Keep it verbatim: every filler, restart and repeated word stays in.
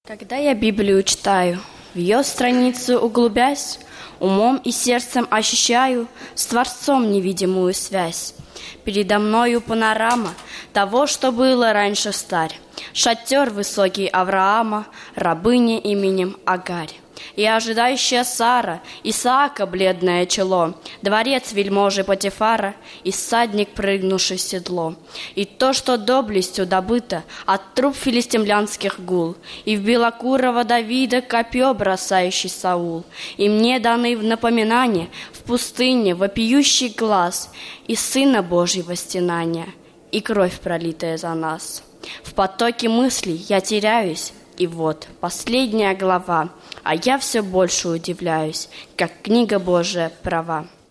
Когда я Библию читаю, в ее страницу углубясь, умом и сердцем ощущаю с Творцом невидимую связь. Передо мною панорама того, что было раньше старь. Шатер высокий Авраама, рабыня именем Агарь. И ожидающая Сара, Исаака бледное чело, дворец вельможи Потифара и всадник, прыгнувший в седло. И то, что доблестью добыто от труп филистимлянских гул, и в белокурого Давида копье бросающий Саул. И мне даны в напоминание в пустыне вопиющий глаз и Сына Божьего стенания, и кровь, пролитая за нас. В потоке мыслей я теряюсь, и вот последняя глава, а я все больше удивляюсь, как книга Божия права.